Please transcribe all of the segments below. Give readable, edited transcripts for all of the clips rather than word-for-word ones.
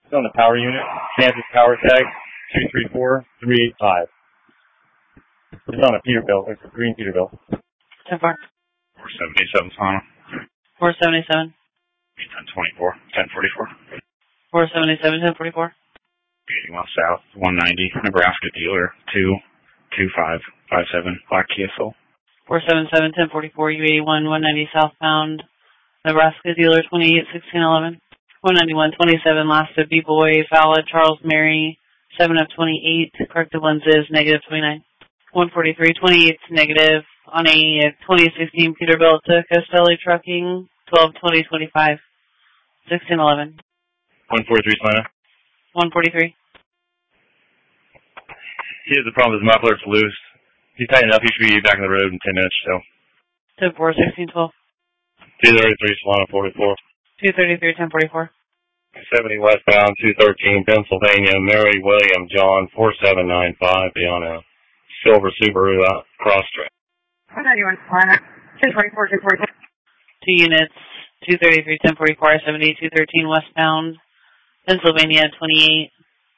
It's on the power unit. Kansas power tag 234385. It's on a Peterbilt. It's a green Peterbilt. 10-4. 477 Solano. 477. 1024. 1044. 477, 1044. 81 South, 190, Nebraska dealer, 22557, Black Kia Soul. 477, 1044, U81, 190 southbound, Nebraska dealer, 281611. 191, 27, last of B-Boy, valid, Charles Mary, 7 of 28, corrected lenses, negative 29. 143, 28, negative, on a 2016 Peterbilt to Castelli Trucking, 12/20/25, 1611. 143 Solano. 143. He has the problem with his muffler, it's loose. If he's tightened up, he should be back on the road in 10 minutes, so. 10-4, 1612. 233 Solano 44. 233, 1044. 70 westbound, 213 Pennsylvania, Mary William John 4795, be on a silver Subaru Crosstrek. 191 Solano, 1044, 244. 2 units, 233, 1044, 70, 213 westbound, Pennsylvania, 28.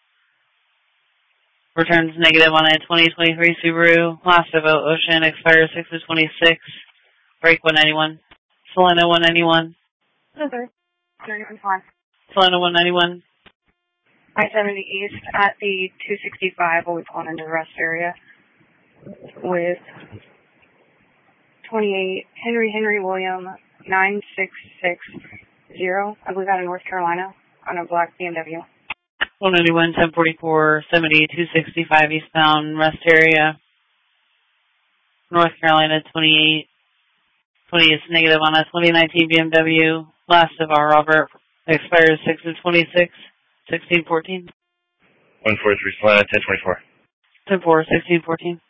Returns negative on a 2023 Subaru, last of Ocean, expires 6 of 26, break 191. Solano 191. Solano 191. I-70 East at the 265, always going into the rest area, with 28 Henry William 9660. I believe out of North Carolina on a black BMW. 191, 1044, 70, 265 eastbound, rest area, North Carolina, 28. 20 is negative on a 2019 BMW, last of our Robert, expires 6 of 26, 1614. 143 Solano 1024. 10-4, 1614.